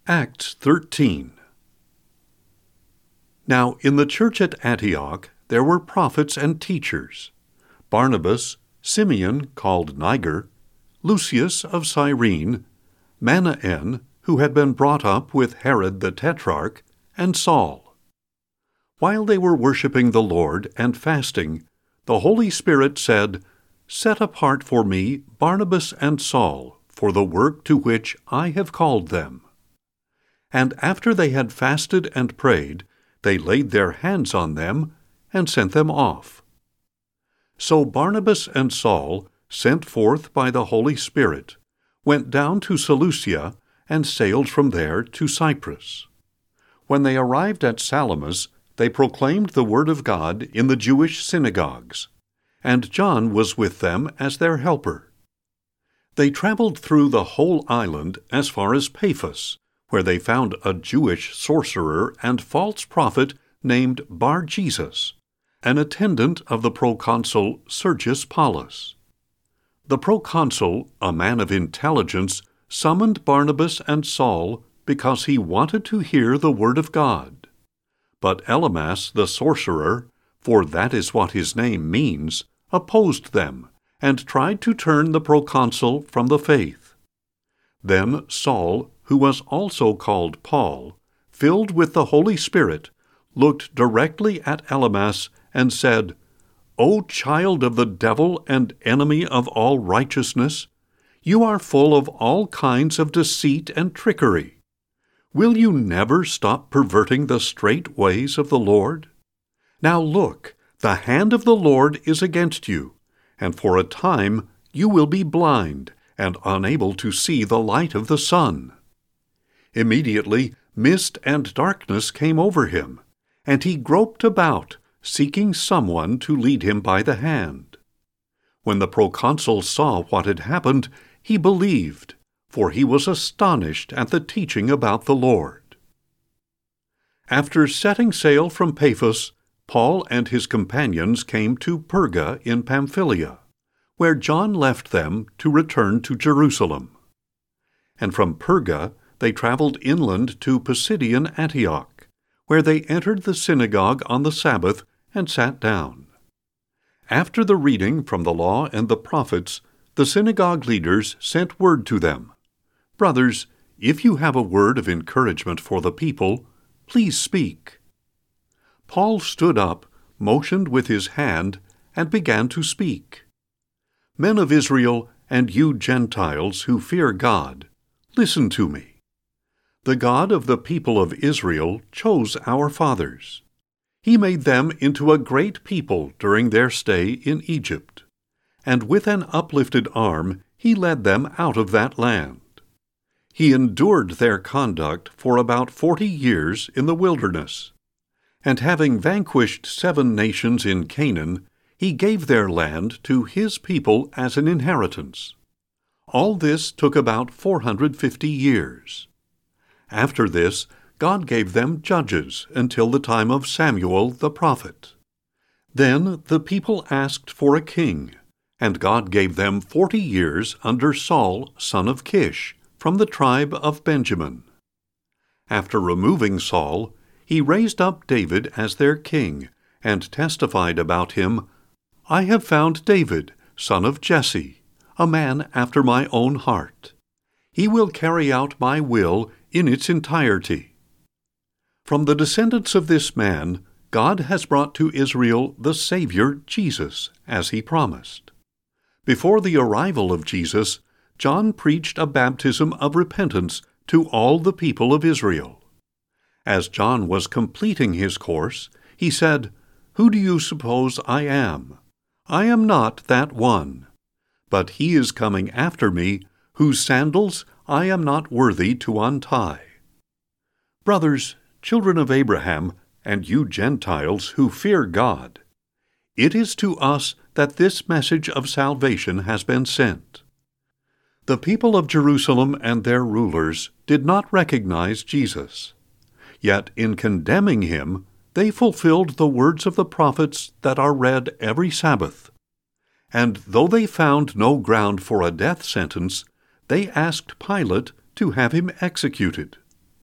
Acts 13. Now in the church at Antioch there were prophets and teachers: Barnabas, Simeon called Niger, Lucius of Cyrene, Manaen, who had been brought up with Herod the Tetrarch, and Saul. While they were worshiping the Lord and fasting, the Holy Spirit said, "Set apart for me Barnabas and Saul for the work to which I have called them." And after they had fasted and prayed, they laid their hands on them and sent them off. So Barnabas and Saul, sent forth by the Holy Spirit, went down to Seleucia and sailed from there to Cyprus. When they arrived at Salamis, they proclaimed the word of God in the Jewish synagogues, and John was with them as their helper. They traveled through the whole island as far as Paphos, where they found a Jewish sorcerer and false prophet named Bar-Jesus, an attendant of the proconsul Sergius Paulus. The proconsul, a man of intelligence, summoned Barnabas and Saul because he wanted to hear the word of God. But Elymas the sorcerer, for that is what his name means, opposed them and tried to turn the proconsul from the faith. Then Saul, who was also called Paul, filled with the Holy Spirit, looked directly at Elymas and said, "O child of the devil and enemy of all righteousness, you are full of all kinds of deceit and trickery. Will you never stop perverting the straight ways of the Lord? Now look, the hand of the Lord is against you, and for a time you will be blind and unable to see the light of the sun." Immediately mist and darkness came over him, and he groped about, seeking someone to lead him by the hand. When the proconsul saw what had happened, he believed, for he was astonished at the teaching about the Lord. After setting sail from Paphos, Paul and his companions came to Perga in Pamphylia, where John left them to return to Jerusalem. And from Perga they traveled inland to Pisidian Antioch, where they entered the synagogue on the Sabbath and sat down. After the reading from the law and the prophets, the synagogue leaders sent word to them, "Brothers, if you have a word of encouragement for the people, please speak." Paul stood up, motioned with his hand, and began to speak. "Men of Israel, and you Gentiles who fear God, listen to me. The God of the people of Israel chose our fathers. He made them into a great people during their stay in Egypt, and with an uplifted arm he led them out of that land. He endured their conduct for about 40 years in the wilderness, and having vanquished 7 nations in Canaan, he gave their land to his people as an inheritance. All this took about 450 years. After this, God gave them judges until the time of Samuel the prophet. Then the people asked for a king, and God gave them 40 years under Saul, son of Kish, from the tribe of Benjamin. After removing Saul, he raised up David as their king, and testified about him, "I have found David, son of Jesse, a man after my own heart. He will carry out my will in its entirety." From the descendants of this man, God has brought to Israel the Savior, Jesus, as he promised. Before the arrival of Jesus, John preached a baptism of repentance to all the people of Israel. As John was completing his course, he said, "Who do you suppose I am? I am not that one. But he is coming after me, whose sandals I am not worthy to untie." Brothers, children of Abraham, and you Gentiles who fear God, it is to us that this message of salvation has been sent. The people of Jerusalem and their rulers did not recognize Jesus. Yet in condemning him, they fulfilled the words of the prophets that are read every Sabbath. And though they found no ground for a death sentence, they asked Pilate to have him executed.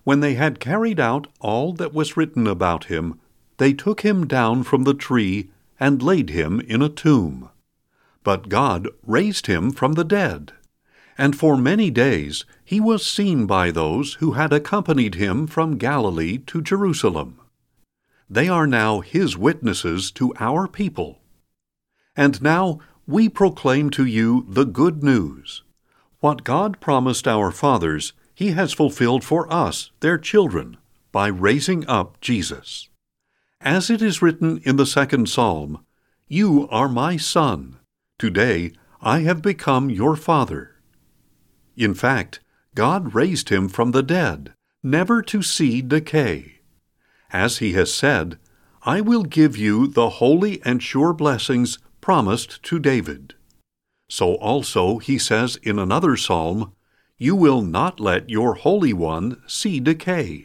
When they had carried out all that was written about him, they took him down from the tree and laid him in a tomb. But God raised him from the dead, and for many days he was seen by those who had accompanied him from Galilee to Jerusalem. They are now his witnesses to our people. And now we proclaim to you the good news. What God promised our fathers, he has fulfilled for us, their children, by raising up Jesus. As it is written in the 2nd Psalm, "You are my son. Today I have become your father." In fact, God raised him from the dead, never to see decay. As he has said, "I will give you the holy and sure blessings promised to David." So also he says in another psalm, "You will not let your Holy One see decay."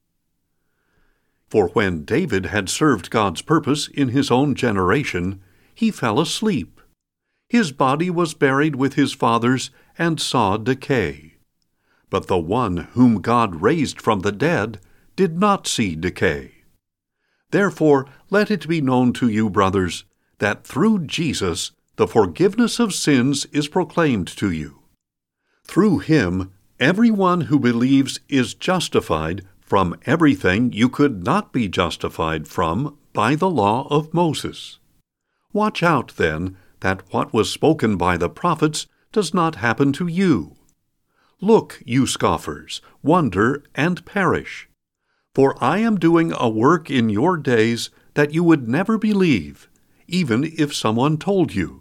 For when David had served God's purpose in his own generation, he fell asleep. His body was buried with his fathers and saw decay. But the one whom God raised from the dead did not see decay. Therefore let it be known to you, brothers, that through Jesus the forgiveness of sins is proclaimed to you. Through him, everyone who believes is justified from everything you could not be justified from by the law of Moses. Watch out, then, that what was spoken by the prophets does not happen to you. Look, you scoffers, wonder and perish. For I am doing a work in your days that you would never believe, even if someone told you.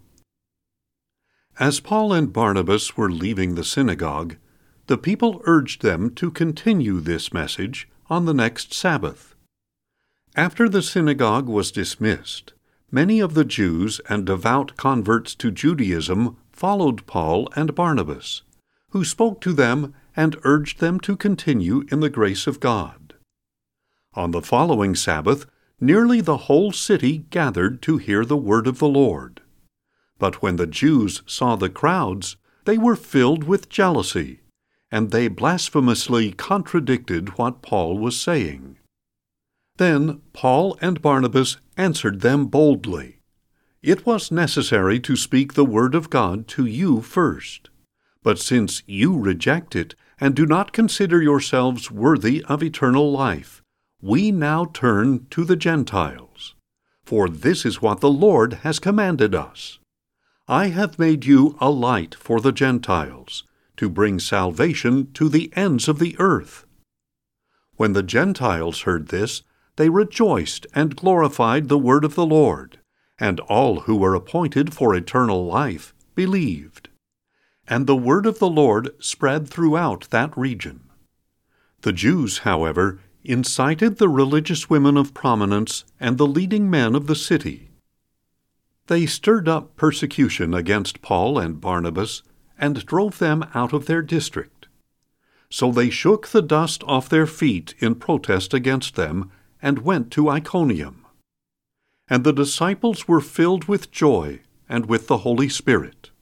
As Paul and Barnabas were leaving the synagogue, the people urged them to continue this message on the next Sabbath. After the synagogue was dismissed, many of the Jews and devout converts to Judaism followed Paul and Barnabas, who spoke to them and urged them to continue in the grace of God. On the following Sabbath, nearly the whole city gathered to hear the word of the Lord. But when the Jews saw the crowds, they were filled with jealousy, and they blasphemously contradicted what Paul was saying. Then Paul and Barnabas answered them boldly, "It was necessary to speak the word of God to you first. But since you reject it and do not consider yourselves worthy of eternal life, we now turn to the Gentiles. For this is what the Lord has commanded us. I have made you a light for the Gentiles, to bring salvation to the ends of the earth." When the Gentiles heard this, they rejoiced and glorified the word of the Lord, and all who were appointed for eternal life believed. And the word of the Lord spread throughout that region. The Jews, however, incited the religious women of prominence and the leading men of the city. They stirred up persecution against Paul and Barnabas and drove them out of their district. So they shook the dust off their feet in protest against them and went to Iconium. And the disciples were filled with joy and with the Holy Spirit.